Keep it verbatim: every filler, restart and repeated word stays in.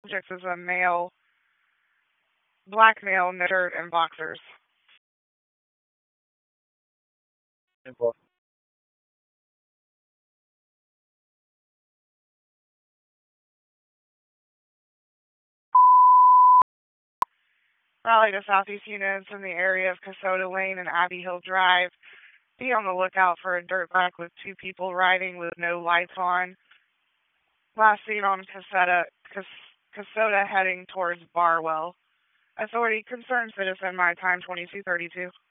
Subject is a male, black male in a shirt and boxers. Raleigh to Southeast units in the area of Casota Lane and Abbey Hill Drive. Be on the lookout for a dirt bike with two people riding with no lights on. Last seen on Casota, Casota heading towards Barwell. Authority concerned citizen, my time twenty-two thirty-two.